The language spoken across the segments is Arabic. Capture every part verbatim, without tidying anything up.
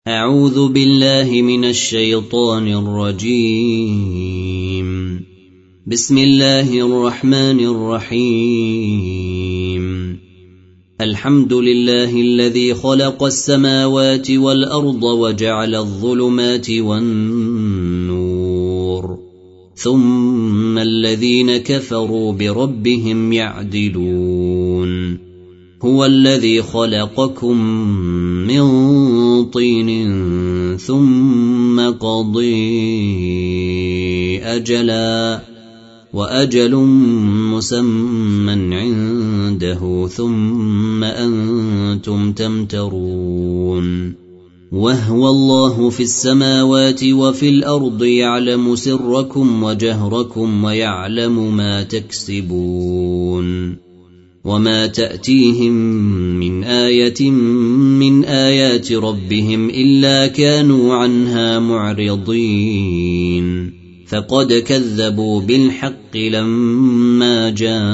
أعوذ بالله من الشيطان الرجيم. بسم الله الرحمن الرحيم. الحمد لله الذي خلق السماوات والأرض وجعل الظلمات والنور ثم الذين كفروا بربهم يعدلون. هو الذي خلقكم من طين ثم قضي أجلا وأجل مسمى عنده ثم أنتم تمترون. وهو الله في السماوات وفي الأرض يعلم سركم وجهركم ويعلم ما تكسبون. وما تأتيهم من آية من آيات ربهم إلا كانوا عنها معرضين. فقد كذبوا بالحق لما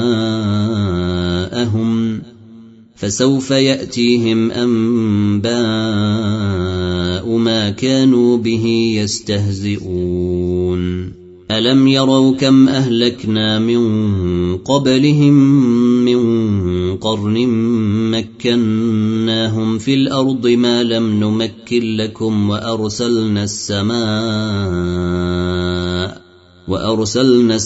جاءهم فسوف يأتيهم أنباء ما كانوا به يستهزئون. ألم يروا كم أهلكنا من قبلهم من قرن مكناهم في الأرض ما لم نمكن لكم وأرسلنا السماء وأرسلنا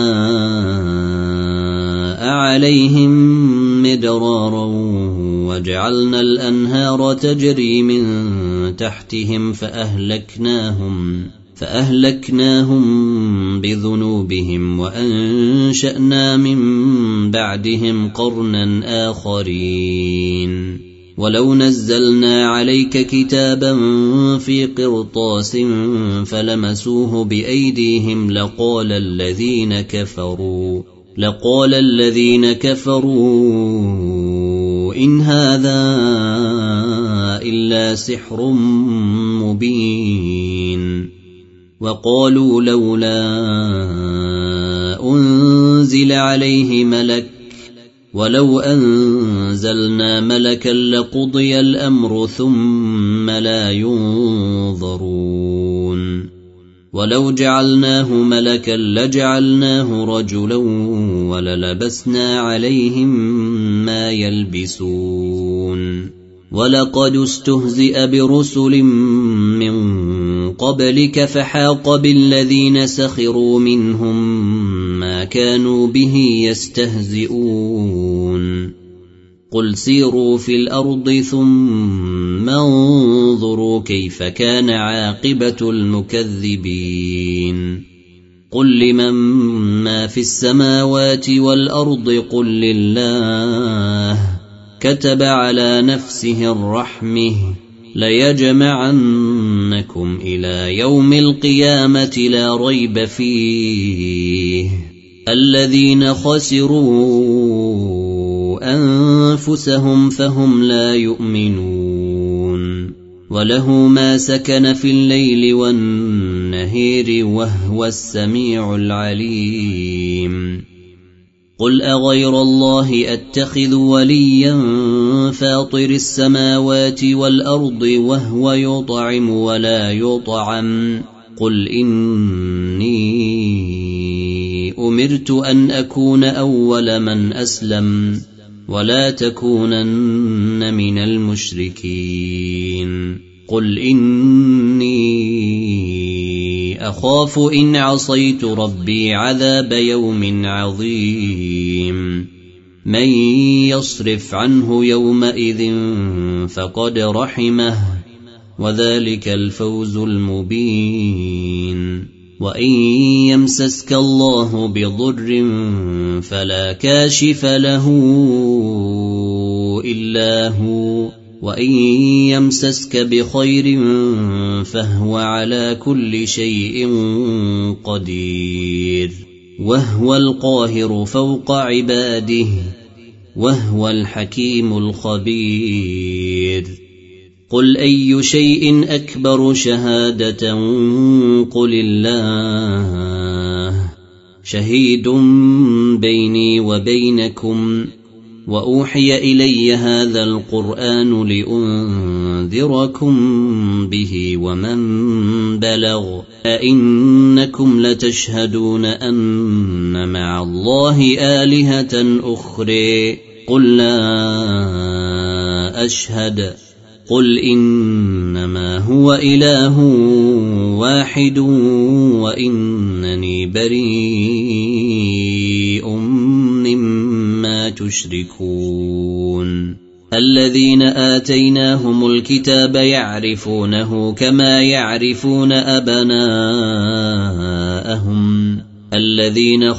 السماء عليهم مدرارا وجعلنا الأنهار تجري من تحتهم فأهلكناهم فأهلكناهم بذنوبهم وأنشأنا من بعدهم قرنا آخرين. ولو نزلنا عليك كتابا في قرطاس فلمسوه بأيديهم لقال الذين كفروا لقال الذين كفروا إن هذا إلا سحر مبين. وقالوا لولا أنزل عليه ملك ولو أنزلنا ملكا لقضي الأمر ثم لا ينظرون. ولو جعلناه ملكا لجعلناه رجلا وللبسنا عليهم ما يلبسون. ولقد استهزئ برسل من قبلك فحاق بالذين سخروا منهم ما كانوا به يستهزئون. قل سيروا في الأرض ثم انظروا كيف كان عاقبة المكذبين. قل لمن ما في السماوات والأرض قل لله كتب على نفسه الرحمة ليجمعنكم إلى يوم القيامة لا ريب فيه. الذين خسروا أنفسهم فهم لا يؤمنون. وله ما سكن في الليل والنهار وهو السميع العليم. قل أغير الله أتخذ وليا فاطر السماوات والأرض وهو يطعم ولا يطعم. قل إني أمرت أن أكون أول من أسلم ولا تكونن من المشركين. قل إني أخاف إن عصيت ربي عذاب يوم عظيم. من يصرف عنه يومئذ فقد رحمه وذلك الفوز المبين. وإن يمسسك الله بضر فلا كاشف له إلا هو وإن يمسسك بخير فهو على كل شيء قدير. وهو القاهر فوق عباده وهو الحكيم الخبير. قل أي شيء أكبر شهادة قل الله شهيد بيني وبينكم وأوحي إلي هذا القرآن لأنذركم به ومن بلغ أئنكم لتشهدون أن مع الله آلهة أخرى قل لا أشهد قل إنما هو إله واحد وإنني بريء مما تشركون الذين آتيناهم الكتاب يعرفونه كما يعرفون أبناءهم الذين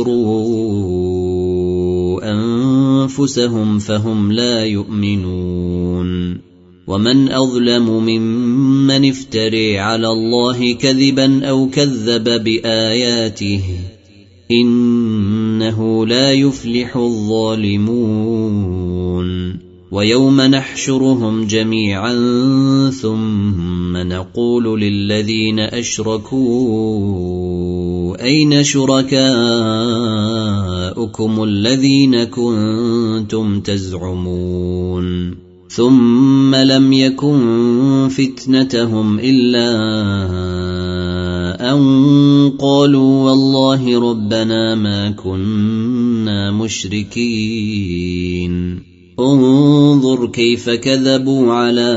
خسروا أنفسهم فهم لا يؤمنون ومن أظلم ممن افتري على الله كذبا أو كذب بآياته إنه لا يفلح الظالمون ويوم نحشرهم جميعا ثم نقول للذين أشركوا أين شركاؤكم الذين كنتم تزعمون ثم لم يكن فتنتهم إلا أن قالوا والله ربنا ما كنا مشركين انظر كيف كذبوا على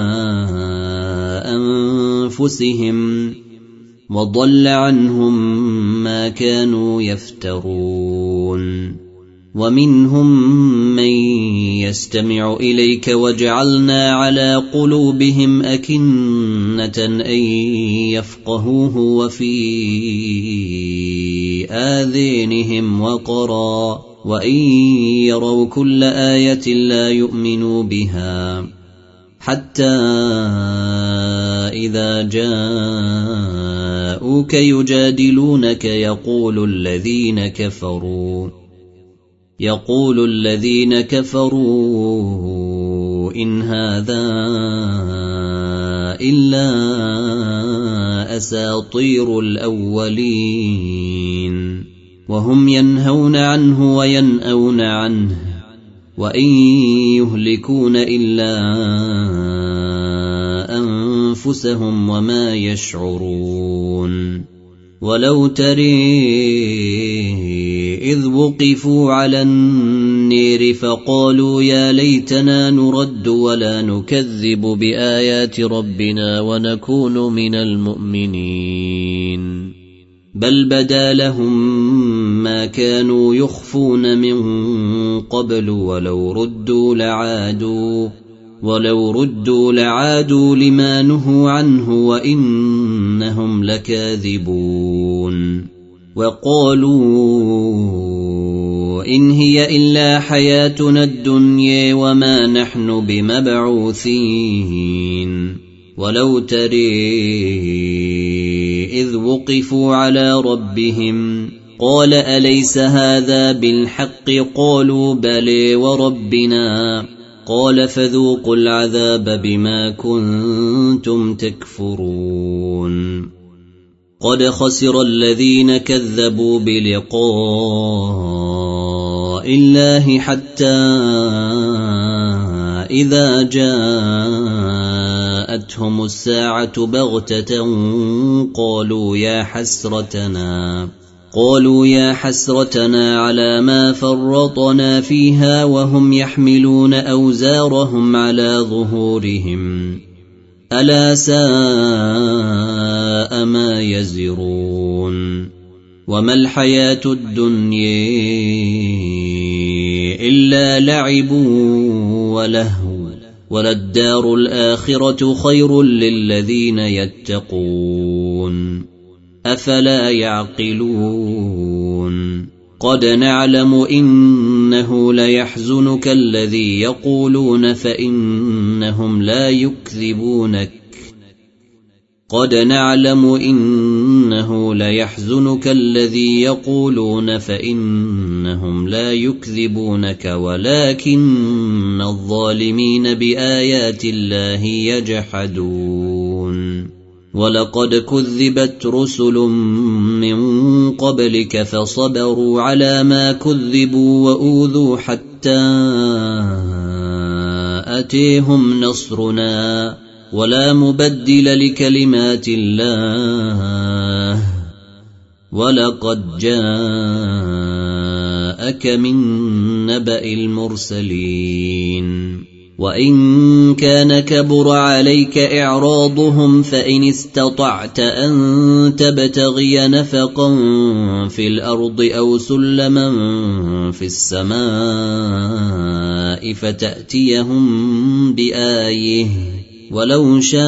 أنفسهم وضل عنهم ما كانوا يفترون ومنهم من يستمع إليك وجعلنا على قلوبهم أكنة أن يفقهوه وفي آذانهم وقرا وإن يروا كل آية لا يؤمنوا بها حتى إذا جاءوك يجادلونك يقول الذين كفروا يقول الذين كفروا إن هذا إلا أساطير الأولين وهم ينهون عنه وينأون عنه وإن يهلكون إلا أنفسهم وما يشعرون ولو تري إذ وقفوا على النير فقالوا يا ليتنا نرد ولا نكذب بآيات ربنا ونكون من المؤمنين بل بدا لهم ما كانوا يخفون من قبل ولو ردوا لعادوا ولو ردوا لعادوا لما نهوا عنه وإنهم لكاذبون وقالوا إن هي إلا حياتنا الدنيا وما نحن بمبعوثين ولو تري إذ وقفوا على ربهم قال أليس هذا بالحق قالوا بلى وربنا قال فذوقوا العذاب بما كنتم تكفرون قد خسر الذين كذبوا بلقاء الله حتى إذا جاءتهم الساعة بغتة قالوا يا حسرتنا قالوا يا حسرتنا على ما فرطنا فيها وهم يحملون أوزارهم على ظهورهم ألا ساء ما يزرون وما الحياة الدنيا إلا لعب ولهو وللدار الآخرة خير للذين يتقون أفلا يعقلون قد نعلم إنه ليحزنك الذي يقولون فإنهم لا يكذبونك قد نعلم إنه ليحزنك الذي يقولون فإنهم لا يكذبونك ولكن الظالمين بآيات الله يجحدون ولقد كذبت رسل من قبلك فصبروا على ما كذبوا وأوذوا حتى حتى أتيهم نصرنا ولا مبدل لكلمات الله ولقد جاءك من نبأ المرسلين وإن كان كبر عليك إعراضهم فإن استطعت أن تبتغي نفقا في الأرض أو سلما في السماء فتأتيهم بآية ولو شاء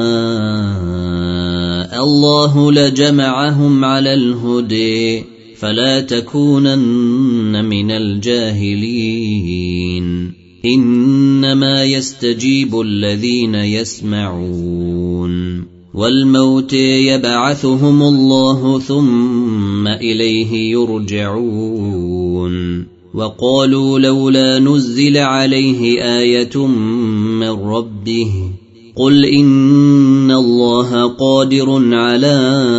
الله لجمعهم على الهدى فلا تكونن من الجاهلين إنما يستجيب الذين يسمعون والموت يبعثهم الله ثم إليه يرجعون وقالوا لولا نزل عليه آية من ربه قل إن الله قادر على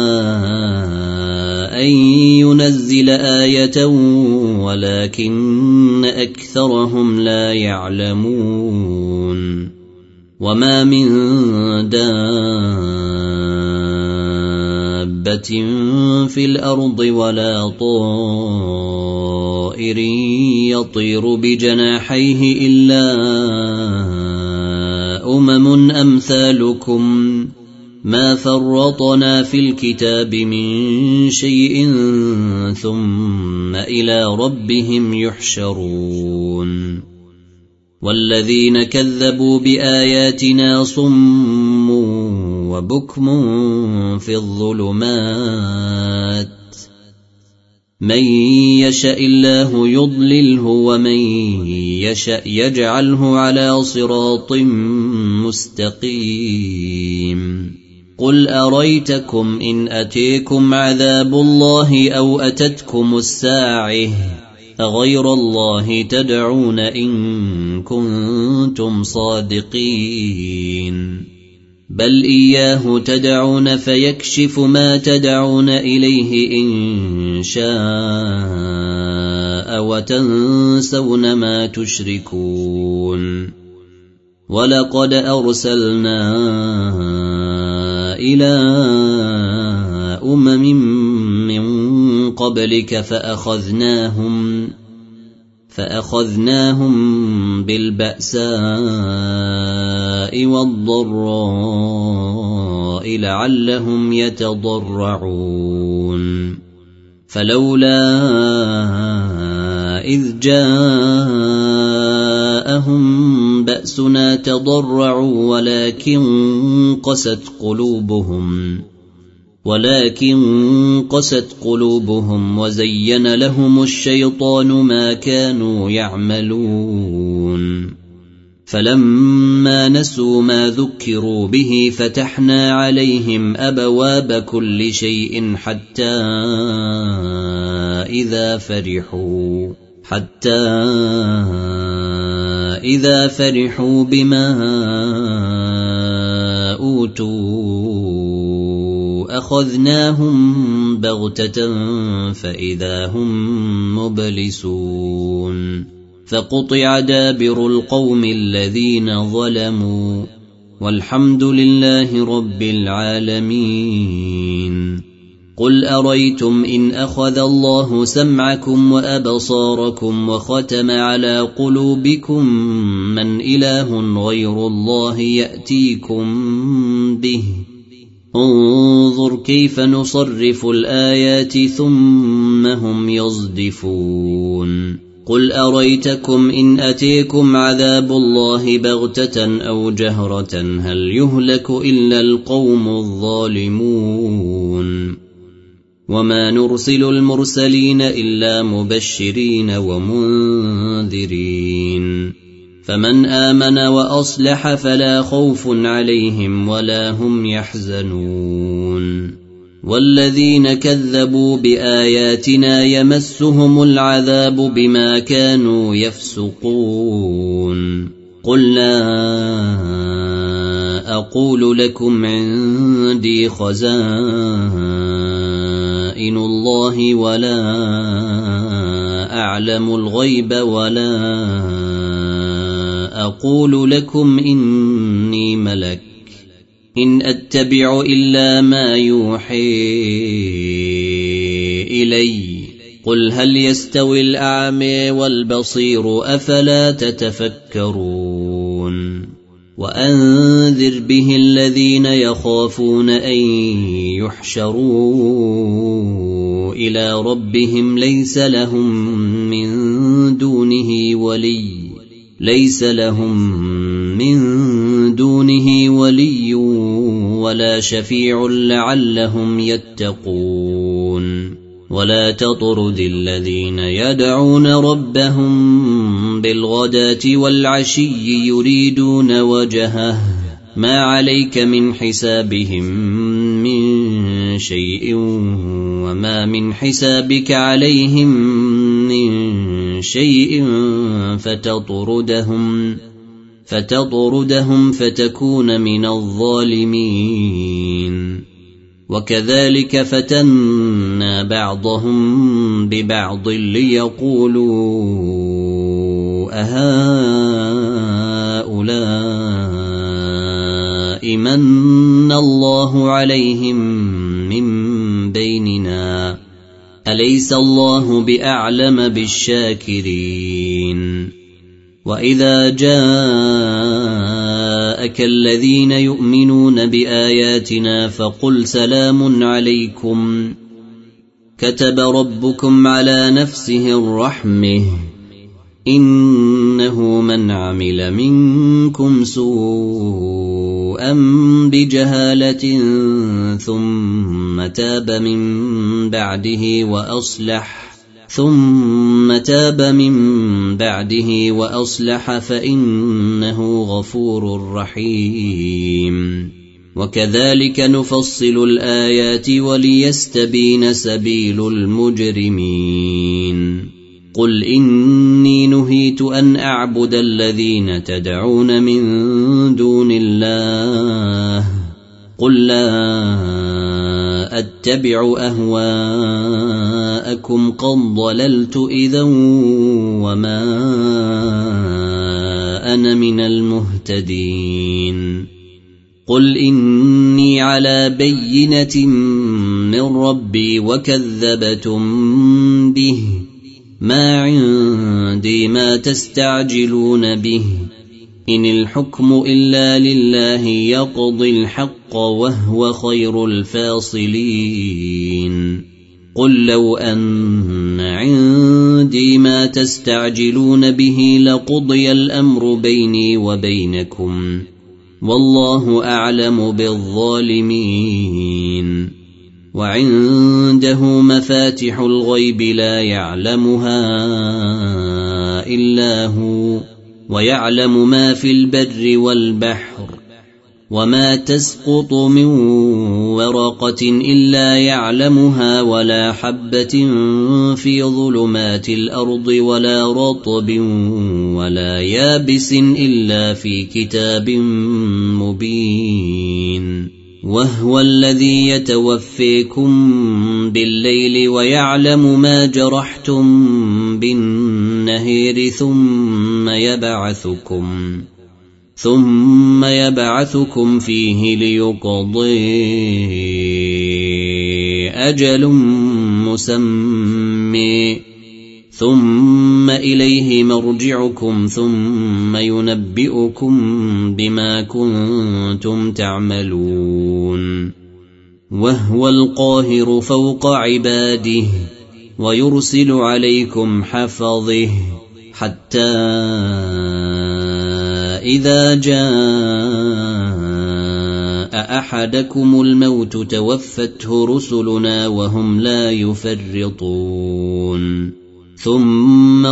أن ينزل آية ولكن أكثرهم لا يعلمون وما من دابة في الأرض ولا طائر يطير بجناحيه إلا أمم أمثالكم ما فرطنا في الكتاب من شيء ثم إلى ربهم يحشرون والذين كذبوا بآياتنا صم وبكم في الظلمات من يشاء الله يضلله ومن يشاء يجعله على صراط مستقيم قل أريتكم إن أتيكم عذاب الله أو أتتكم الساعة أغير الله تدعون إن كنتم صادقين بل إياه تدعون فيكشف ما تدعون إليه إن شاء وتنسون ما تشركون ولقد أرسلنا إلى أمم من قبلك فأخذناهم فأخذناهم بالبأساء والضراء لعلهم يتضرعون فلولا إذ جاءهم بأسنا تضرعوا ولكن قست قلوبهم ولكن قست قلوبهم وزين لهم الشيطان ما كانوا يعملون فلما نسوا ما ذكروا به فتحنا عليهم أبواب كل شيء حتى إذا فرحوا حتى إذا فرحوا بما أوتوا أخذناهم بغتة فإذا هم مبلسون فقطع دابر القوم الذين ظلموا والحمد لله رب العالمين قل أريتم إن أخذ الله سمعكم وأبصاركم وختم على قلوبكم من إله غير الله يأتيكم به انظر كيف نصرف الآيات ثم هم يصدفون قل أريتكم إن أتيكم عذاب الله بغتة أو جهرة هل يهلك إلا القوم الظالمون وما نرسل المرسلين إلا مبشرين ومنذرين فمن آمن وأصلح فلا خوف عليهم ولا هم يحزنون والذين كذبوا بآياتنا يمسهم العذاب بما كانوا يفسقون قل لا أقول لكم عندي خزائن الله ولا أعلم الغيب ولا أقول لكم إني ملك إن أتبع إلا ما يوحي إلي قل هل يستوي الأعمى والبصير أفلا تتفكرون وأنذر به الذين يخافون أن يحشروا إلى ربهم ليس لهم من دونه ولي ليس لهم من دونه ولي ولا شفيع لعلهم يتقون ولا تطرد الذين يدعون ربهم بالغداة والعشي يريدون وجهه ما عليك من حسابهم من شيء وما من حسابك عليهم من شيء فتطردهم فتطردهم فتكون من الظالمين وكذلك فتنا بعضهم ببعض ليقولوا أهؤلاء من الله عليهم من بيننا أليس الله بأعلم بالشاكرين وإذا جاءك الذين يؤمنون بآياتنا فقل سلام عليكم كتب ربكم على نفسه الرحمة إنه من عمل منكم سوءا بجهالة ثم تاب من بعده وأصلح ثم تاب من بعده وأصلح فإنه غفور رحيم وكذلك نفصل الآيات وليستبين سبيل المجرمين قل إني نهيت أن أعبد الذين تدعون من دون الله قل لا أتبع أهواءكم قد ضللت إذا وما أنا من المهتدين قل إني على بينة من ربي وكذبتم به ما عندي ما تستعجلون به إن الحكم إلا لله يقضي الحق وهو خير الفاصلين قل لو أن عندي ما تستعجلون به لقضي الأمر بيني وبينكم والله أعلم بالظالمين وعنده مفاتح الغيب لا يعلمها إلا هو ويعلم ما في البر والبحر وما تسقط من ورقة إلا يعلمها ولا حبة في ظلمات الأرض ولا رطب ولا يابس إلا في كتاب مبين وهو الذي يتوفيكم بالليل ويعلم ما جرحتم بالنهار ثم يبعثكم ثم يبعثكم فيه ليقضي أجل مسمى ثم إليه مرجعكم ثم ينبئكم بما كنتم تعملون وهو القاهر فوق عباده ويرسل عليكم حفظه حتى إذا جاء أحدكم الموت توفته رسلنا وهم لا يفرطون ثم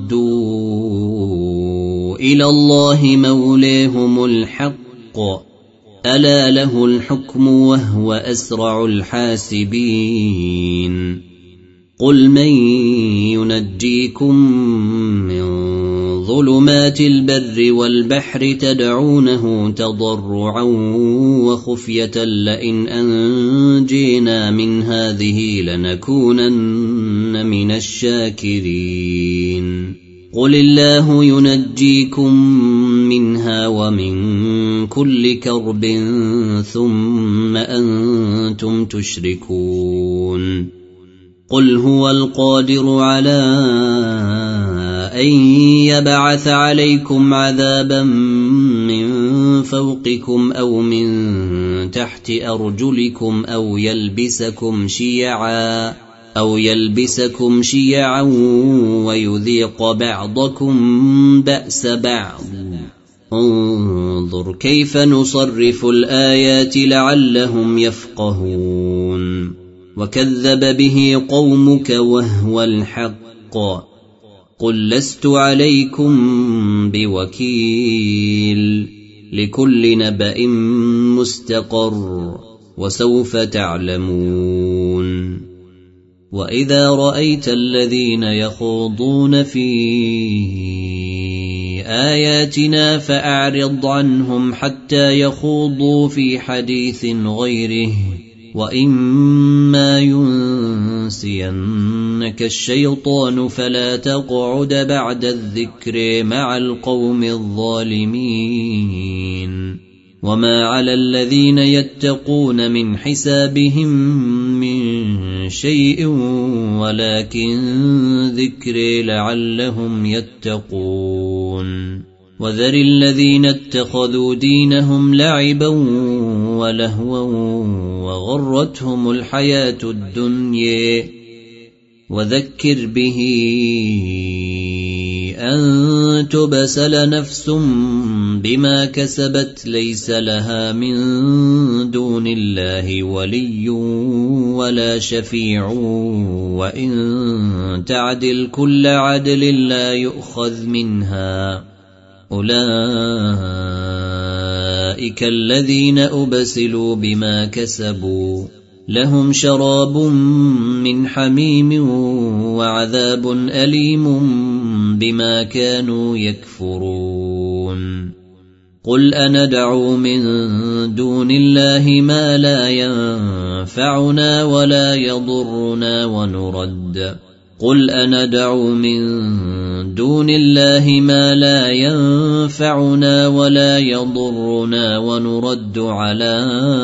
ردوا إلى الله مولاهم الحق ألا له الحكم وهو أسرع الحاسبين قل من ينجيكم من ظلمات البر والبحر تدعونه تضرعا وخفية لئن أنجينا من هذه لنكونن من الشاكرين قل الله ينجيكم منها ومن كل كرب ثم أنتم تشركون قل هو القادر على أن يبعث عليكم عذابا من فوقكم أو من تحت أرجلكم أو يلبسكم شيعا أو يلبسكم شيعا ويذيق بعضكم بأس بعض انظر كيف نصرف الآيات لعلهم يفقهون وكذب به قومك وهو الحق قل لست عليكم بوكيل لكل نبأ مستقر وسوف تعلمون وإذا رأيت الذين يخوضون في آياتنا فأعرض عنهم حتى يخوضوا في حديث غيره وإما ينسينك الشيطان فلا تقعد بعد الذكر مع القوم الظالمين وما على الذين يتقون من حسابهم من شيء ولكن ذكر لعلهم يتقون وذر الذين اتخذوا دينهم لعبا ولهوا وغرتهم الحياة الدنيا وذكر به أن تبسل نفس بما كسبت ليس لها من دون الله ولي ولا شفيع وإن تعدل كل عدل لا يؤخذ منها أولئك الذين أبسلوا بما كسبوا لهم شراب من حميم وعذاب أليم بما كانوا يكفرون قل أندعو من دون الله ما لا ينفعنا ولا يضرنا ونرد قل أندعو من دون الله ما لا ينفعنا ولا يضرنا ونرد على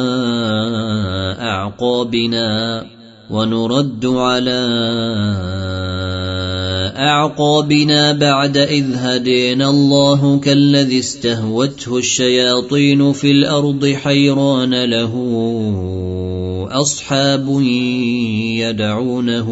أعقابنا ونرد على أعقابنا بعد إذ هدينا الله كالذي استهوته الشياطين في الأرض حيران له أصحاب يدعونه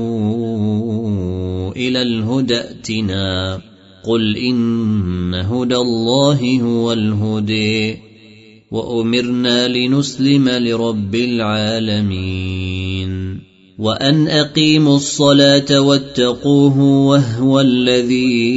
إلى الهدى ائتنا قل إن هدى الله هو الهدي وأمرنا لنسلم لرب العالمين وأن أقيموا الصلاة واتقوه وهو الذي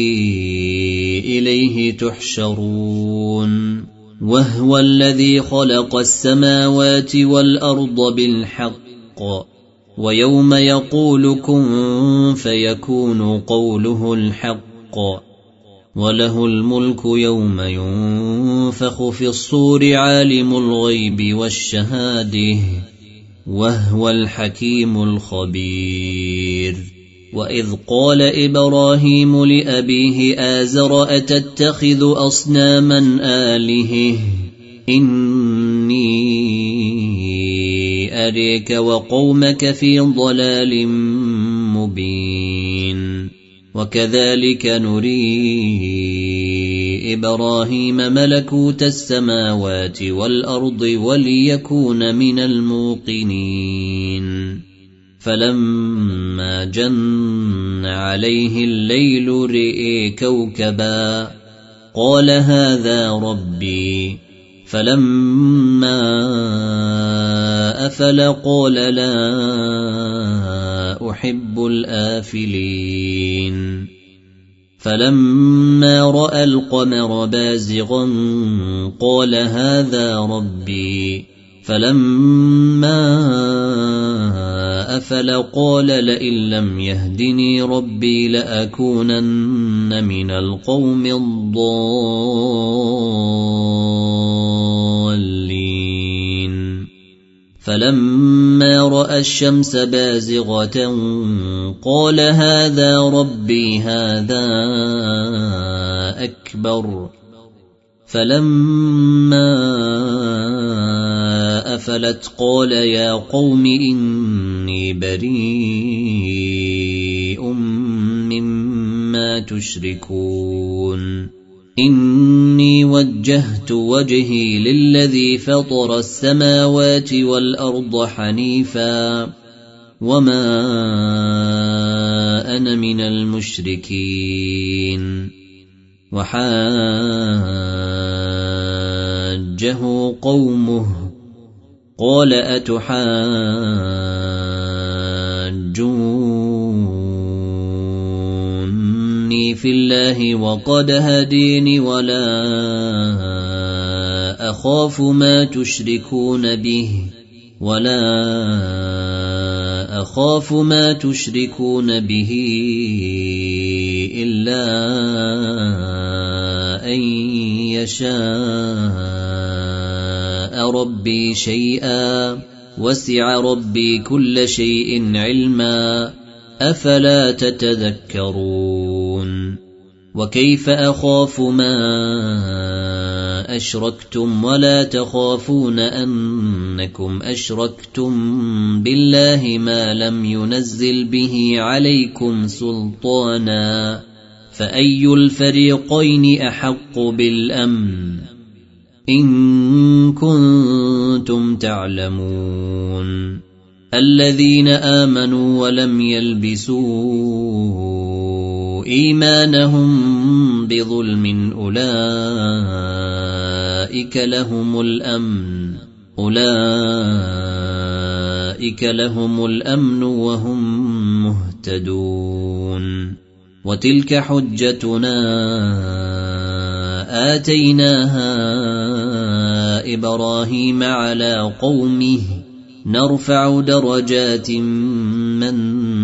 إليه تحشرون وهو الذي خلق السماوات والأرض بالحق ويوم يقول كن فيكون قوله الحق وله الملك يوم ينفخ في الصور عالم الغيب والشهادة وهو الحكيم الخبير وإذ قال إبراهيم لأبيه آزر أتتخذ أصناما آلهة إني أريك وقومك في ضلال مبين وكذلك نري إبراهيم ملكوت السماوات والأرض وليكون من الموقنين فلما جن عليه الليل رئي كوكبا قال هذا ربي فلما أفل قال لا أحب الآفلين فلما رأى القمر بازغا قال هذا ربي فلما أفل قال لئن لم يهدني ربي لأكونن من القوم الضالين فلما رأى الشمس بازغة قال هذا ربي هذا أكبر فلما أفلت قال يا قوم إني بريء مما تشركون إني وجهت وجهي للذي فطر السماوات والأرض حنيفا وما أنا من المشركين وحاجه قومه قال أتحاجوني في الله وقد هديني ولا أخاف ما تشركون به ولا أخاف ما تشركون به إلا أن يشاء ربي شيئا وسع ربي كل شيء علما أفلا تتذكرون وكيف أخاف ما أشركتم ولا تخافون أنكم أشركتم بالله ما لم ينزل به عليكم سلطانا فأي الفريقين أحق بالأمن إن كنتم تعلمون الذين آمنوا ولم يلبسوا إيمانهم بظلم أولئك لهم الأمن أولئك لهم الأمن وهم مهتدون وتلك حجتنا آتيناها إبراهيم على قومه نرفع درجات من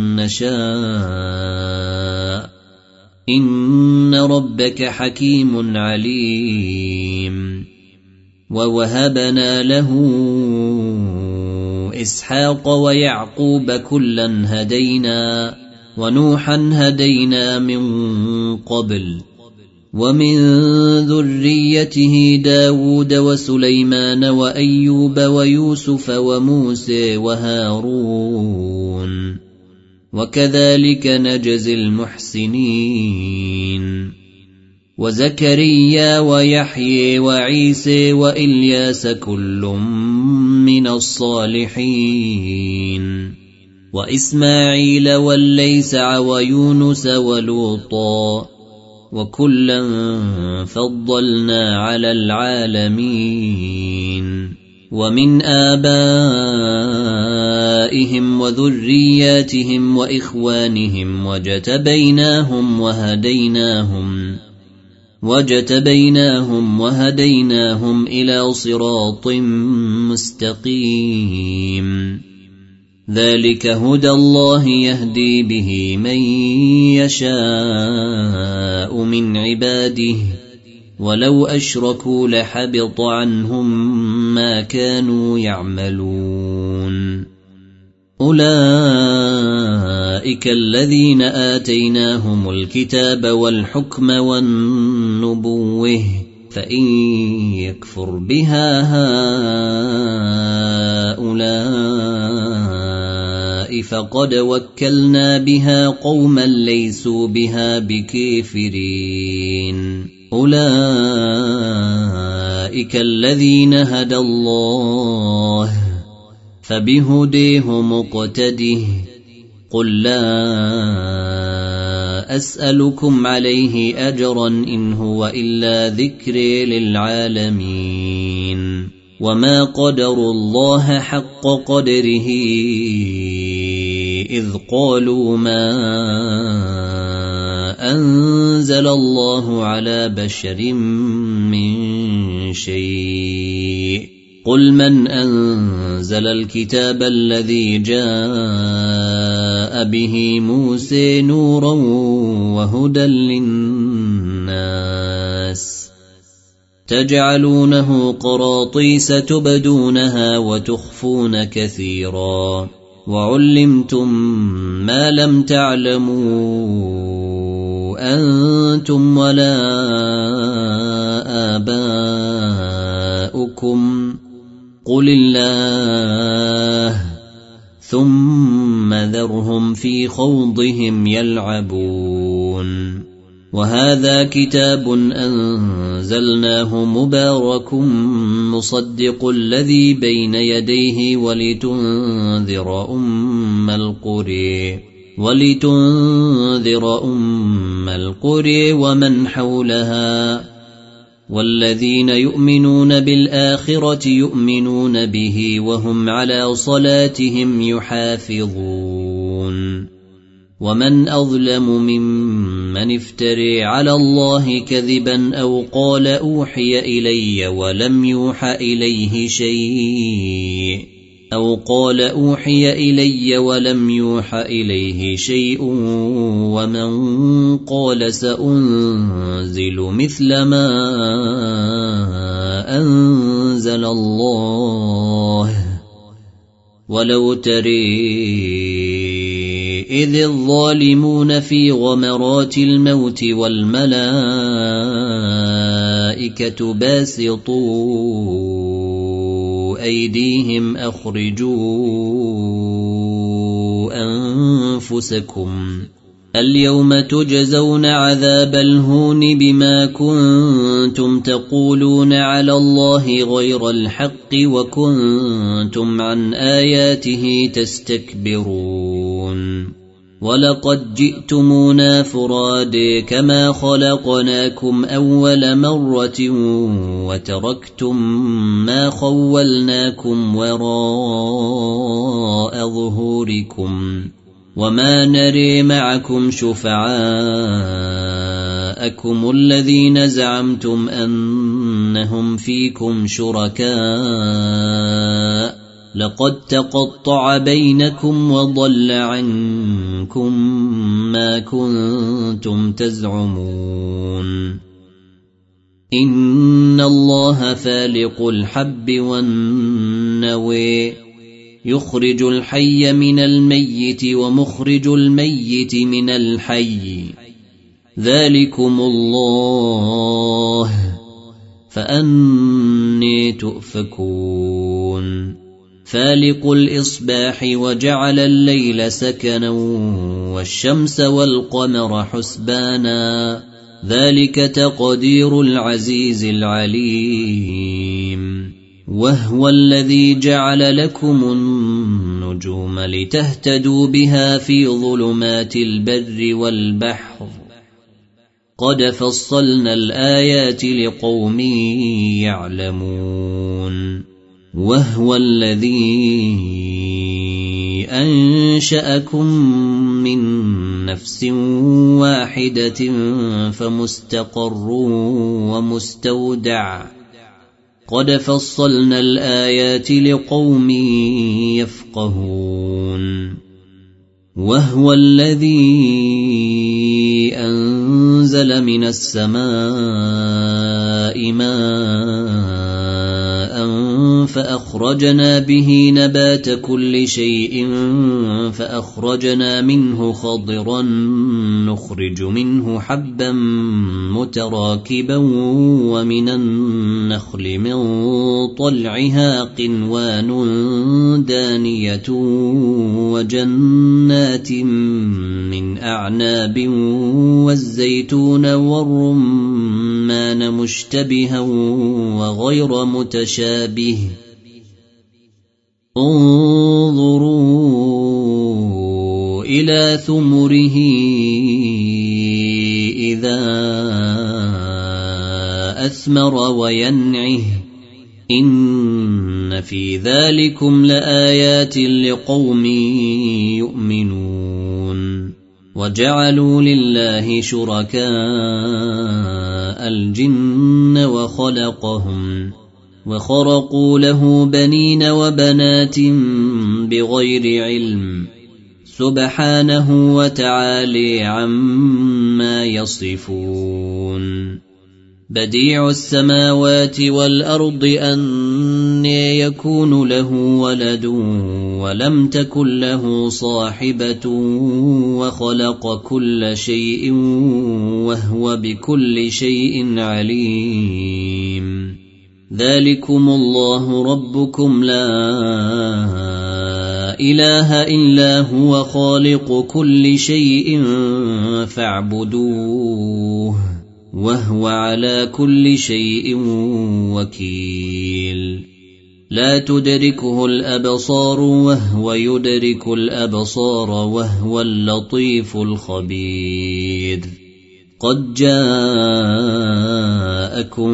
نشاء إن ربك حكيم عليم ووهبنا له إسحاق ويعقوب كلا هدينا ونوحا هدينا من قبل ومن ذريته داود وسليمان وأيوب ويوسف وموسى وهارون وكذلك نجزي المحسنين وزكريا ويحيى وعيسى وإلياس كل من الصالحين وإسماعيل والليسع ويونس ولوطا وكلا فضلنا على العالمين ومن آبائهم وذرياتهم وإخوانهم وجتبيناهم وهديناهم وجتبيناهم وهديناهم إلى صراط مستقيم ذلك هدى الله يهدي به من يشاء من عباده ولو أشركوا لحبط عنهم ما كانوا يعملون أولئك الذين آتيناهم الكتاب والحكم والنبوة فإن يكفر بها هؤلاء فقد وكلنا بها قوما ليسوا بها بكافرين أولئك الذين هدى الله فبهديه مقتده قل لا أسألكم عليه أجرا إن هو إلا ذكر للعالمين وما قدروا الله حق قدره إذ قالوا ما أنزل الله على بشر من شيء قل من أنزل الكتاب الذي جاء به موسى نورا وهدى للناس تجعلونه قراطيس تبدونها وتخفون كثيرا وعلمتم ما لم تعلموا أنتم ولا آباؤكم قل الله ثم ذرهم في خوضهم يلعبون وهذا كتاب أنزلناه مبارك مصدق الذي بين يديه ولتنذر أم القرى ولتنذر أم القرى ومن حولها والذين يؤمنون بالآخرة يؤمنون به وهم على صلاتهم يحافظون ومن أظلم ممن افتري على الله كذبا أو قال أوحي إلي ولم يوحى إليه شيء أو قال أوحي إلي ولم يوحى إليه شيء ومن قال سأنزل مثل ما أنزل الله ولو تري إذ الظالمون في غمرات الموت والملائكة باسطوا أيديهم أخرجوا أنفسكم اليوم تجزون عذاب الهون بما كنتم تقولون على الله غير الحق وكنتم عن آياته تستكبرون ولقد جئتمونا فرادى كما خلقناكم أول مرة وتركتم ما خولناكم وراء ظهوركم وما نري معكم شفعاءكم الذين زعمتم أنهم فيكم شركاء لقد تقطع بينكم وضل عنكم ما كنتم تزعمون إن الله فالق الحب والنوى يخرج الحي من الميت ومخرج الميت من الحي ذلكم الله فأني تؤفكون فالق الإصباح وجعل الليل سكنا والشمس والقمر حسبانا ذلك تقدير العزيز العليم وهو الذي جعل لكم النجوم لتهتدوا بها في ظلمات البر والبحر قد فصلنا الآيات لقوم يعلمون وهو الذي أنشأكم من نفس واحدة فمستقر ومستودع قد فصلنا الآيات لقوم يفقهون وهو الذي أنزل من السماء ماء فأخرجنا به نبات كل شيء فأخرجنا منه خضرا نخرج منه حبا متراكبا ومن النخل من طلعها قنوان دانية وجنات من أعناب والزيتون والرمان مشتبها وغير متشابه انظروا إلى ثمره إذا أثمر وينعه إن في ذلكم لآيات لقوم يؤمنون وجعلوا لله شركاء الجن وخلقهم وخرقوا له بنين وبنات بغير علم سبحانه وتعالى عما يصفون بديع السماوات والأرض أنى يكون له ولد ولم تكن له صاحبة وخلق كل شيء وهو بكل شيء عليم ذلكم الله ربكم لا إله إلا هو خالق كل شيء فاعبدوه وهو على كل شيء وكيل لا تدركه الأبصار وهو يدرك الأبصار وهو اللطيف الخبير قد جاءكم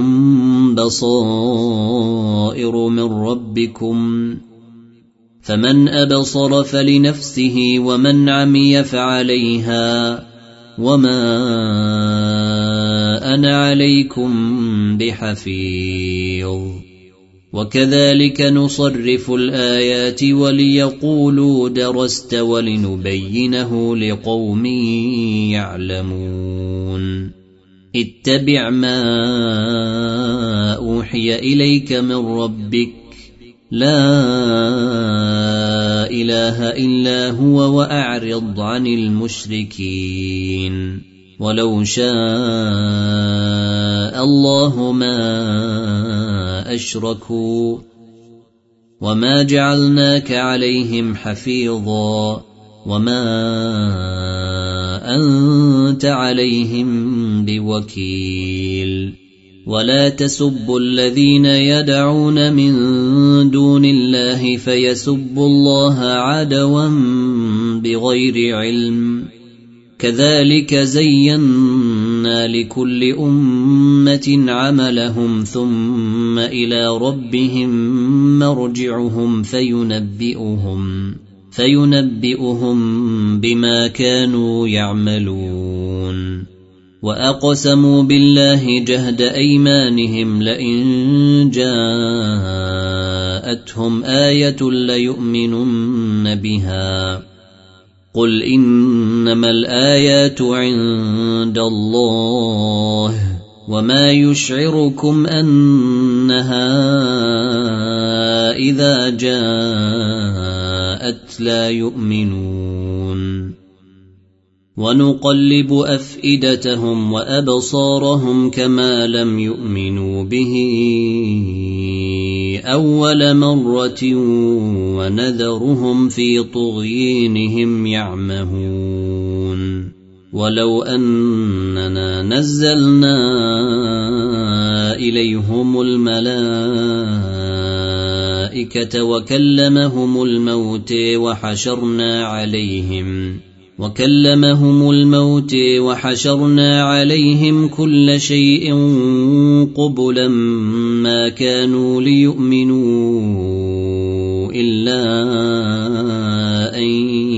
بصائر من ربكم فمن أبصر فلنفسه ومن عمي فعليها وما أنا عليكم بحفيظ وكذلك نصرف الآيات وليقولوا درست ولنبينه لقوم يعلمون اتبع ما أوحي إليك من ربك لا إله إلا هو وأعرض عن المشركين ولو شاء الله ما أشركوا وما جعلناك عليهم حفيظا وما أنت عليهم بوكيل ولا تسبوا الذين يدعون من دون الله فيسبوا الله عدوا بغير علم كذلك زينا لكل أمة عملهم ثم إلى ربهم مرجعهم فينبئهم فينبئهم بما كانوا يعملون وأقسموا بالله جهد أيمانهم لئن جاءتهم آية ليؤمنن بها قل إنما الآيات عند الله وما يشعركم أنها إذا جاءت لا يؤمنون ونقلب أفئدتهم وأبصارهم كما لم يؤمنوا به أول مرة ونذرهم في طغيانهم يعمهون ولو أننا نزلنا إليهم الملائكة وكلمهم الموت وحشرنا عليهم وكلمهم الموت وحشرنا عليهم كل شيء قبلا ما كانوا ليؤمنوا إلا أن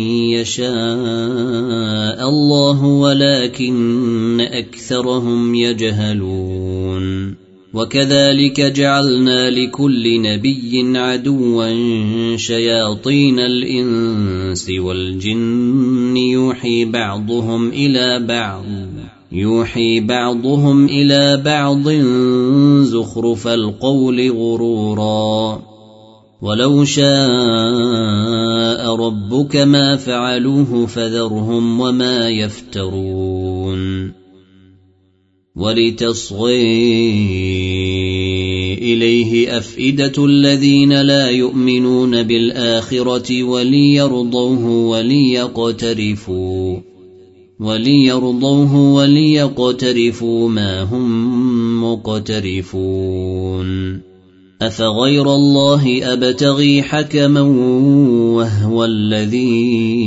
يشاء الله ولكن أكثرهم يجهلون وكذلك جعلنا لكل نبي عدوا شياطين الإنس والجن يوحي بعضهم إلى بعض يوحي بعضهم إلى بعض زخرف القول غرورا ولو شاء ربك ما فعلوه فذرهم وما يفترون ولتصغي إليه أفئدة الذين لا يؤمنون بالآخرة وليرضوه وليقترفوا وليرضوه وليقترفوا ما هم مقترفون أفغير الله أبتغي حكما وهو الذي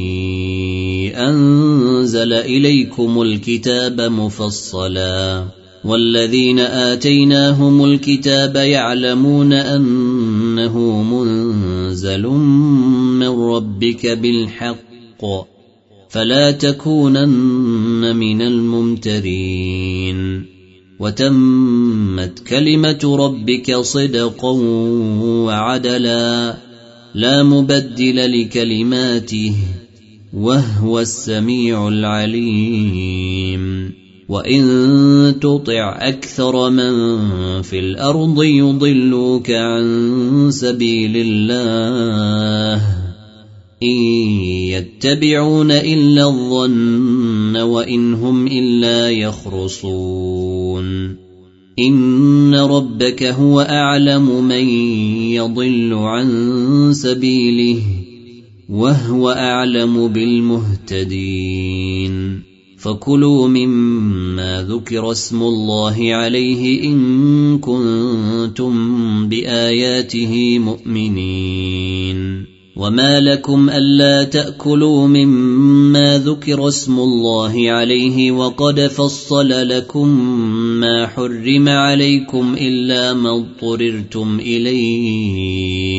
أنزل إليكم الكتاب مفصلا والذين آتيناهم الكتاب يعلمون أنه منزل من ربك بالحق فلا تكونن من الممترين وتمت كلمة ربك صدقا وعدلا لا مبدل لكلماته وهو السميع العليم وإن تطع أكثر من في الأرض يضلوك عن سبيل الله إن يتبعون إلا الظن وإن هم إلا يخرصون إن ربك هو أعلم من يضل عن سبيله وهو أعلم بالمهتدين فكلوا مما ذكر اسم الله عليه إن كنتم بآياته مؤمنين وما لكم ألا تأكلوا مما ذكر اسم الله عليه وقد فصل لكم ما حرم عليكم إلا ما اضطررتم إليه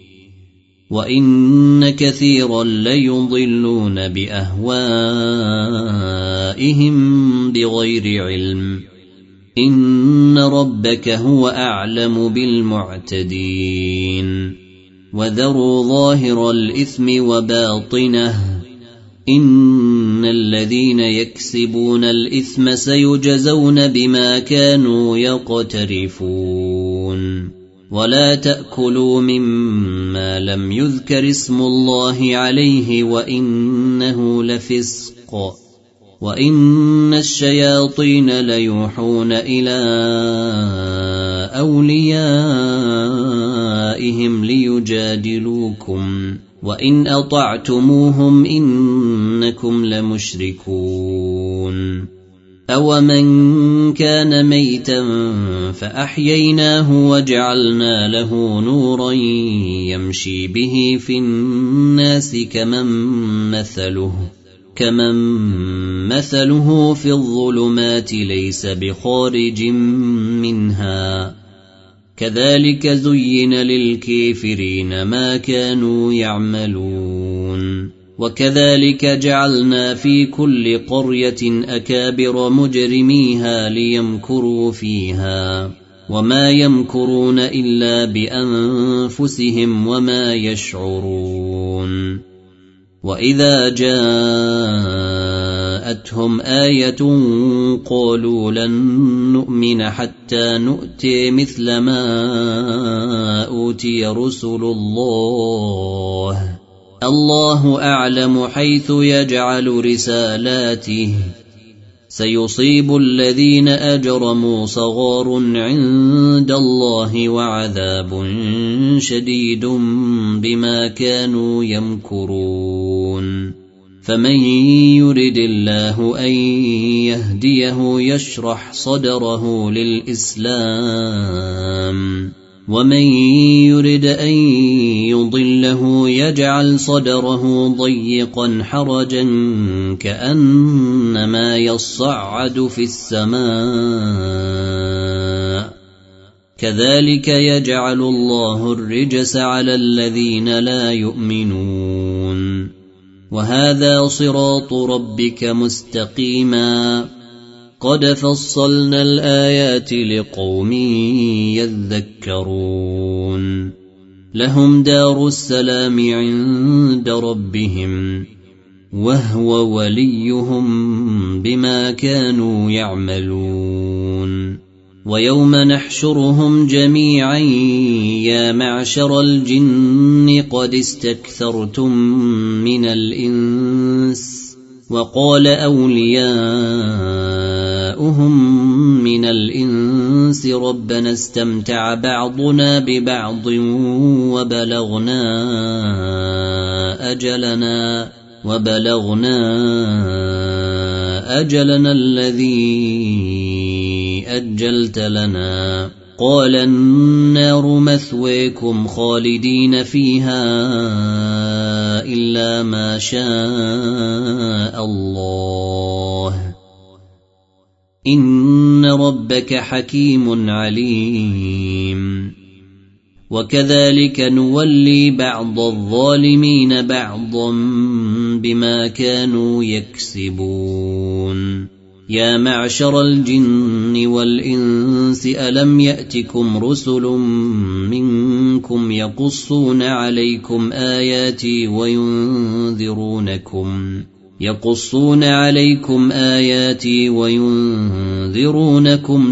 وإن كثيرا ليضلون بأهوائهم بغير علم إن ربك هو أعلم بالمعتدين وذروا ظاهر الإثم وباطنه إن الذين يكسبون الإثم سيجزون بما كانوا يقترفون ولا تأكلوا مما لم يذكر اسم الله عليه وإنه لفسق وإن الشياطين ليوحون إلى أوليائهم ليجادلوكم وإن أطعتموهم إنكم لمشركون أومن كان ميتا فأحييناه وجعلنا له نورا يمشي به في الناس كمن مثله كمن مثله في الظلمات ليس بخارج منها كذلك زين للكافرين ما كانوا يعملون وكذلك جعلنا في كل قرية أكابر مجرميها ليمكروا فيها وما يمكرون إلا بأنفسهم وما يشعرون وإذا جاءتهم آية قالوا لن نؤمن حتى نؤتي مثل ما أوتي رسل الله الله أعلم حيث يجعل رسالاته سيصيب الذين أجرموا صغار عند الله وعذاب شديد بما كانوا يمكرون فمن يرد الله أن يهديه يشرح صدره للإسلام ومن يرد أن يضله يجعل صدره ضيقا حرجا كأنما يصعد في السماء كذلك يجعل الله الرجس على الذين لا يؤمنون وهذا صراط ربك مستقيما قد فصلنا الآيات لقوم يذكرون لهم دار السلام عند ربهم وهو وليهم بما كانوا يعملون ويوم نحشرهم جميعا يا معشر الجن قد استكثرتم من الإنس وقال أولياؤهم من الإنس ربنا استمتع بعضنا ببعض وبلغنا أجلنا وبلغنا أجلنا الذي أجلت لنا قال النار مثويكم خالدين فيها إلا ما شاء الله إن ربك حكيم عليم وكذلك نولي بعض الظالمين بعضا بما كانوا يكسبون يا معشر الجن والإنس ألم يأتكم رسل منكم يقصون عليكم آياتي وينذرونكم يقصون عليكم آياتي وينذرونكم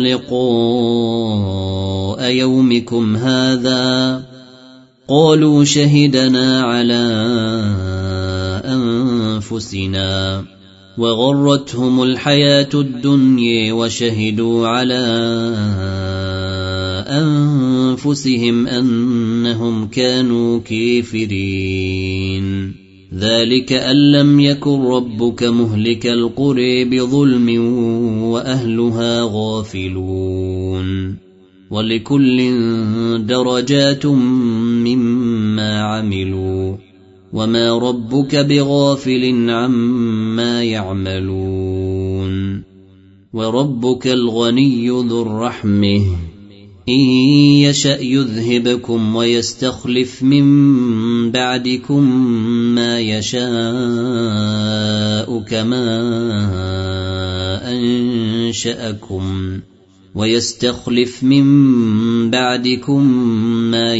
لقاء يومكم هذا قالوا شهدنا على أنفسنا وغرتهم الحياة الدنيا وشهدوا على أنفسهم أنهم كانوا كافرين ذلك أن لم يكن ربك مهلك القرى بظلم وأهلها غافلون ولكل درجات مما عملوا وما ربك بغافل عما يعملون وربك الغني ذو الرحمة إن يشأ يذهبكم ويستخلف من بعدكم ما يشاء كما أنشأكم ويستخلف من بعدكم ما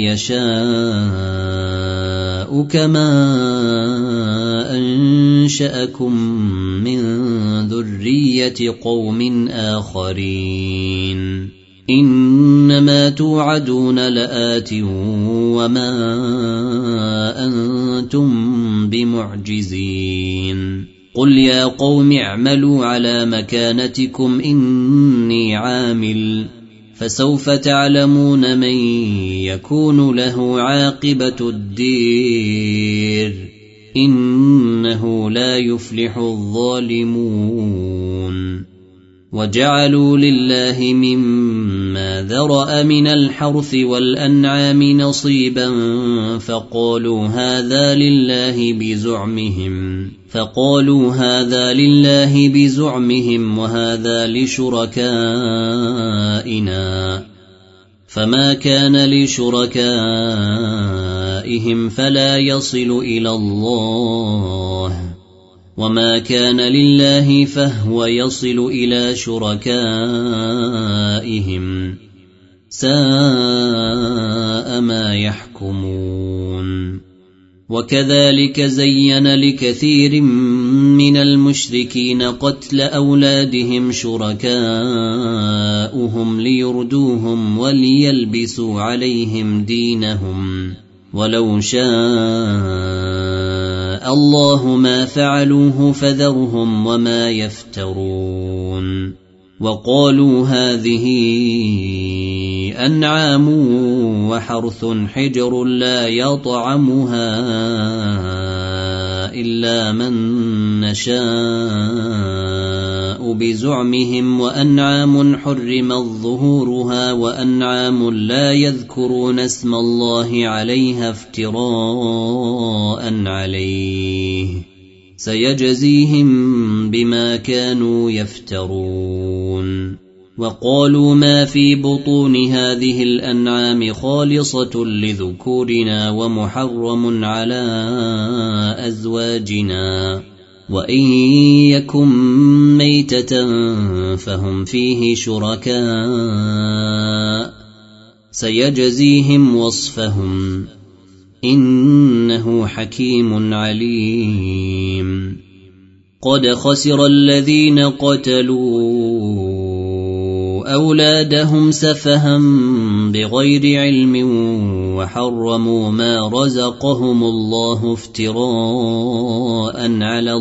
يشاء كما أنشأكم من ذرية قوم آخرين إنما توعدون لآت وما أنتم بمعجزين قل يا قوم اعملوا على مكانتكم إني عامل فسوف تعلمون من يكون له عاقبة الدير إنه لا يفلح الظالمون وجعلوا لله مما ذرأ من الحرث والأنعام نصيبا فقالوا هذا لله بزعمهم فقالوا هذا لله بزعمهم وهذا لشركائنا فما كان لشركائهم فلا يصل إلى الله وما كان لله فهو يصل إلى شركائهم ساء ما يحكمون وكذلك زين لكثير من المشركين قتل أولادهم شركاؤهم ليردوهم وليلبسوا عليهم دينهم ولو شاء الله ما فعلوه فذرهم وما يفترون وقالوا هذه أنعام وحرث حجر لا يطعمها إلا من نشاء بزعمهم وأنعام حرمت ظهورها وأنعام لا يذكرون اسم الله عليها افتراء عليه سيجزيهم بما كانوا يفترون وقالوا ما في بطون هذه الأنعام خالصة لذكورنا ومحرم على أزواجنا وإن يكن ميتة فهم فيه شركاء سيجزيهم وصفهم إنه حكيم عليم قد خسر الذين قتلوا أولادهم سفها بغير علم وحرموا ما رزقهم الله افتراء على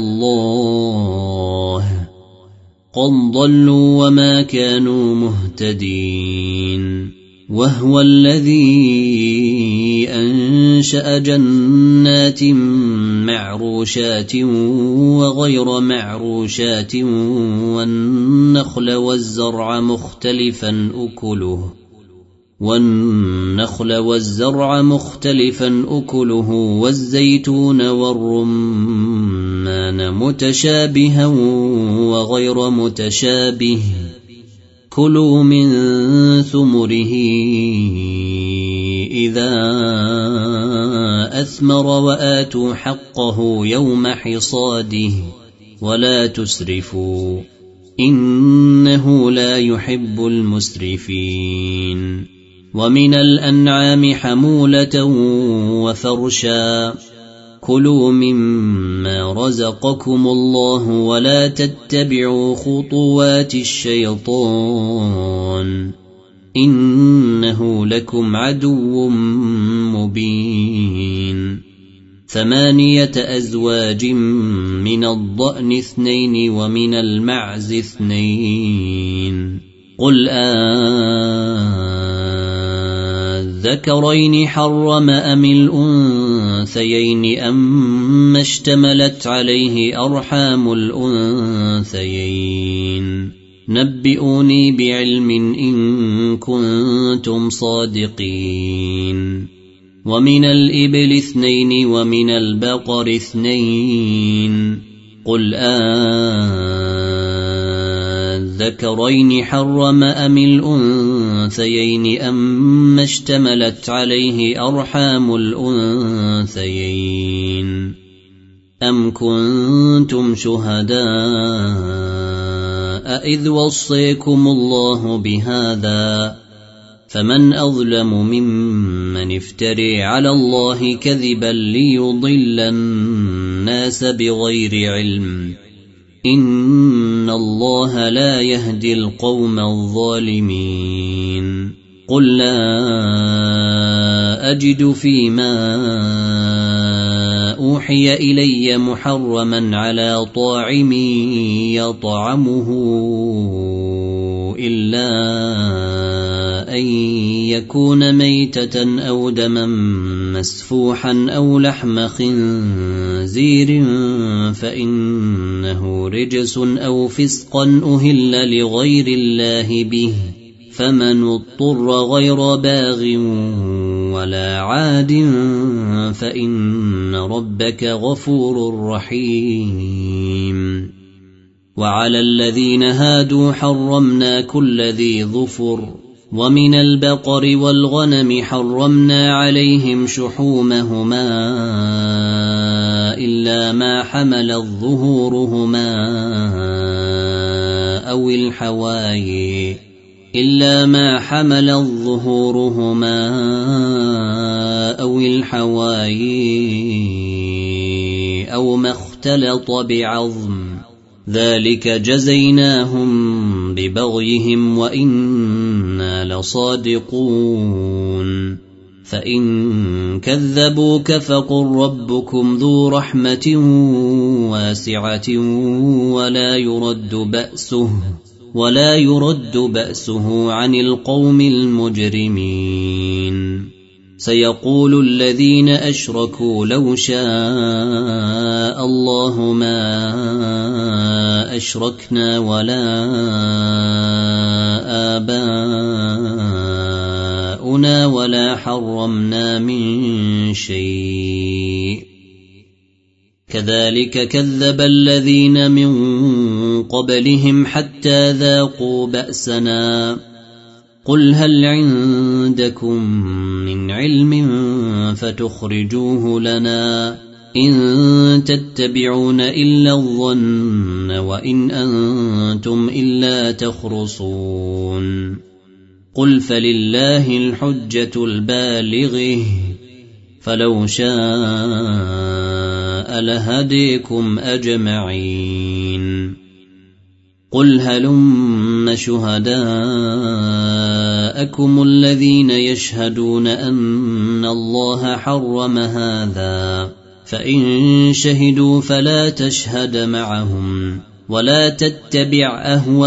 الله قد ضلوا وما كانوا مهتدين وهو الذي أنشأ جنات معروشات وغير معروشات والنخل والزرع مختلفا أكله والنخل والزرع مختلفا أكله والزيتون والرمان متشابها وغير متشابه كلوا من ثمره إذا أثمر وآتوا حقه يوم حصاده ولا تسرفوا إنه لا يحب المسرفين ومن الأنعام حمولة وفرشا كلوا مما رزقكم الله ولا تتبعوا خطوات الشيطان إنه لكم عدو مبين ثمانية أزواج من الضأن اثنين ومن المعز اثنين قل أذكرين حرم أم الأنثيين أم اشتملت عليه أرحام الأنثيين نبئوني بعلم إن كنتم صادقين ومن الإبل اثنين ومن البقر اثنين قل أذكرين حرم أم الأنثيين أم اشتملت عليه أرحام الأنثيين أم كنتم شهداء إذ وصيكم الله بهذا فمن أظلم ممن افتري على الله كذبا ليضل الناس بغير علم إن الله لا يهدي القوم الظالمين قل لا أجد فيما أوحي إلي محرما على طاعم يطعمه إلا أن يكون ميتة أو دما مسفوحا أو لحم خنزير فإنه رجس أو فسقا أهل لغير الله به فمن اضطر غير باغ ولا عاد فإن ربك غفور رحيم وعلى الذين هادوا حرمنا كل ذي ظفر ومن البقر والغنم حرمنا عليهم شحومهما إلا ما حملت ظهورهما أو الحواي إلا ما حملت ظهورهما أو الحواي أو ما اختلط بعظم ذلك جزيناهم ببغيهم وإنا لصادقون فإن كذبوك فقل ربكم ذو رحمة واسعة ولا يرد بأسه ولا يرد بأسه عن القوم المجرمين سيقول الذين أشركوا لو شاء الله ما أشركنا ولا آباؤنا ولا حرمنا من شيء كذلك كذب الذين من قبلهم حتى ذاقوا بأسنا قل هل عندكم من علم فتخرجوه لنا إن تتبعون إلا الظن وإن أنتم إلا تخرصون قل فلله الحجة البالغة فلو شاء لهديكم أجمعين قل هلم شهداءكم الذين يشهدون أن الله حرم هذا فإن شهدوا فلا تشهد معهم ولا تتبع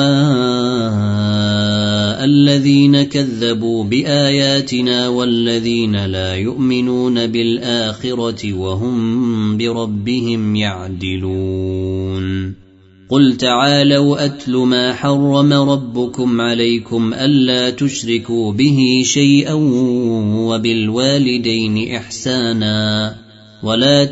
أهواء الذين كذبوا بآياتنا والذين لا يؤمنون بالآخرة وهم بربهم يعدلون قل تعالوا أتل ما حرم ربكم عليكم ألا تشركوا به شيئا وبالوالدين إحسانا ولا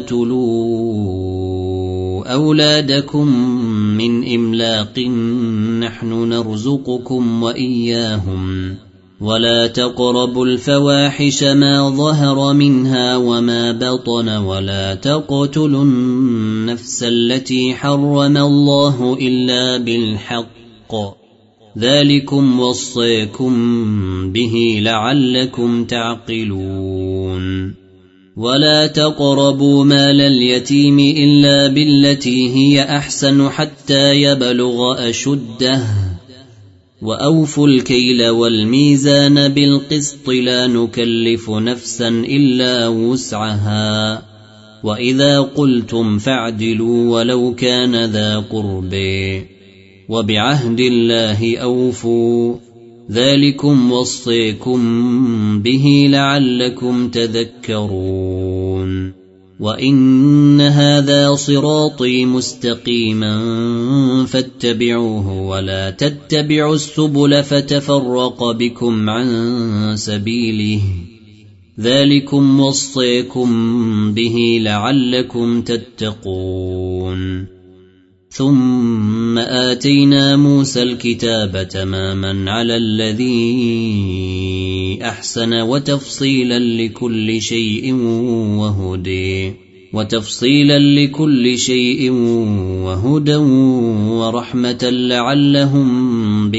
تقتلوا أولادكم من إملاق نحن نرزقكم وإياهم ولا تقربوا الفواحش ما ظهر منها وما بطن ولا تقتلوا النفس التي حرم الله إلا بالحق ذلكم وصيكم به لعلكم تعقلون ولا تقربوا مال اليتيم إلا بالتي هي أحسن حتى يبلغ أشده وأوفوا الكيل والميزان بالقسط لا نكلف نفسا إلا وسعها وإذا قلتم فاعدلوا ولو كان ذا قرب وبعهد الله أوفوا ذلكم وصيكم به لعلكم تذكرون وإن هذا صراطي مستقيما فاتبعوه ولا تتبعوا السبل فتفرق بكم عن سبيله ذلكم وصيكم به لعلكم تتقون ثم آتينا موسى الكتاب تماما على الذي أحسن وتفصيلا لكل شيء وهدى وتفصيلا لكل شيء وهدى ورحمة لعلهم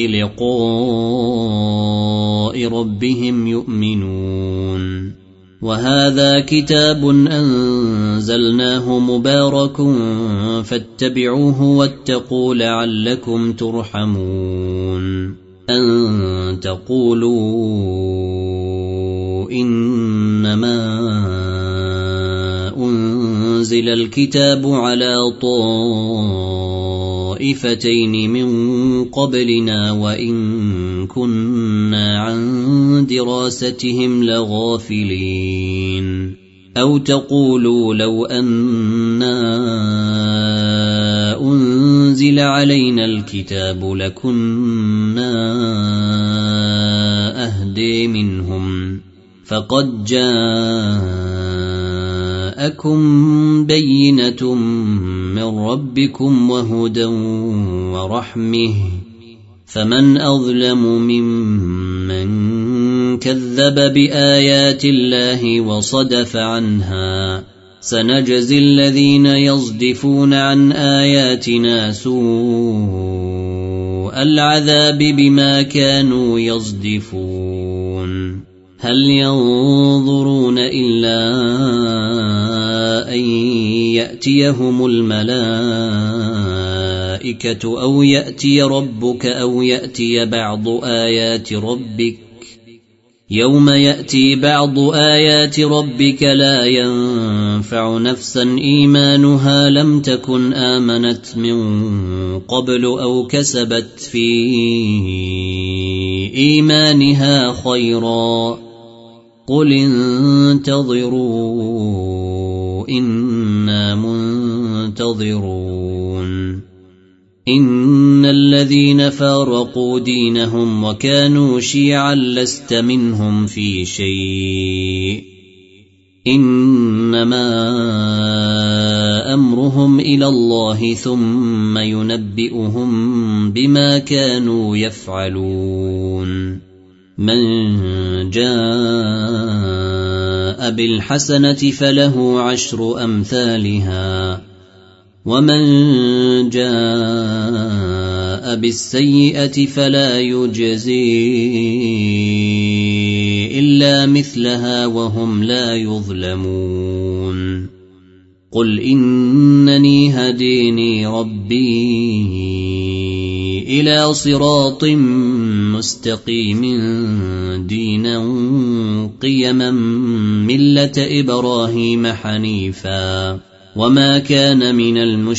بلقاء ربهم يؤمنون وهذا كتاب أنزلناه مبارك فاتبعوه واتقوا لعلكم ترحمون أن تقولوا إنما أنزل الكتاب على طائفتين من قبلنا وإن كنا عن دراستهم لغافلين أو تقولوا لو أنا أنزل علينا الكتاب لكنا أهدي منهم فقد جاءكم بينة من ربكم وهدى ورحمة فمن أظلم ممن كذب بآيات الله وصدف عنها سنجزي الذين يصدفون عن آياتنا سوء العذاب بما كانوا يصدفون هل ينظرون إلا أن يأتيهم الملائكة أو يأتي ربك أو يأتي بعض آيات ربك يوم يأتي بعض آيات ربك لا ينفع نفسا إيمانها لم تكن آمنت من قبل أو كسبت في إيمانها خيرا قل انتظروا إنا منتظرون إن الذين فارقوا دينهم وكانوا شيعا لست منهم في شيء إنما أمرهم إلى الله ثم ينبئهم بما كانوا يفعلون من جاء بالحسنة فله عشر أمثالها ومن جاء بالسيئة فلا يجزي إلا مثلها وهم لا يظلمون قل إنني هديني ربي إلى صراط مستقيم دينا قيما ملة إبراهيم حنيفا وما كان من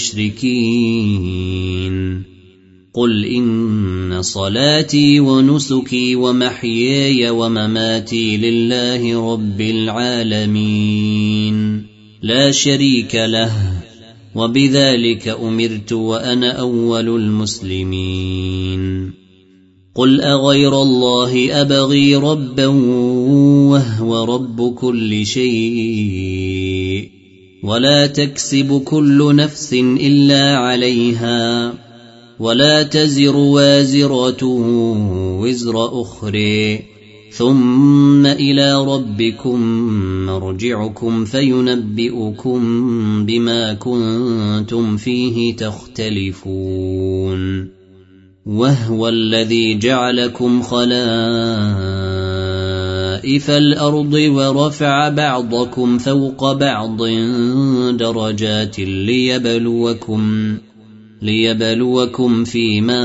المشركين قل إن صلاتي ونسكي ومحياي ومماتي لله رب العالمين لا شريك له وبذلك أمرت وأنا أول المسلمين قل أغير الله أبغي ربا وهو رب كل شيء ولا تكسب كل نفس إلا عليها ولا تزر وازرة وزر أخرى ثم إلى ربكم مرجعكم فينبئكم بما كنتم فيه تختلفون وهو الذي جعلكم خلائف خسائف الأرض ورفع بعضكم فوق بعض درجات ليبلوكم ليبلوكم فيما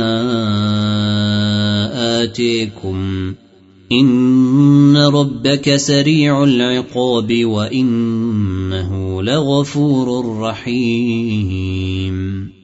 آتيكم إن ربك سريع العقاب وإنه لغفور رحيم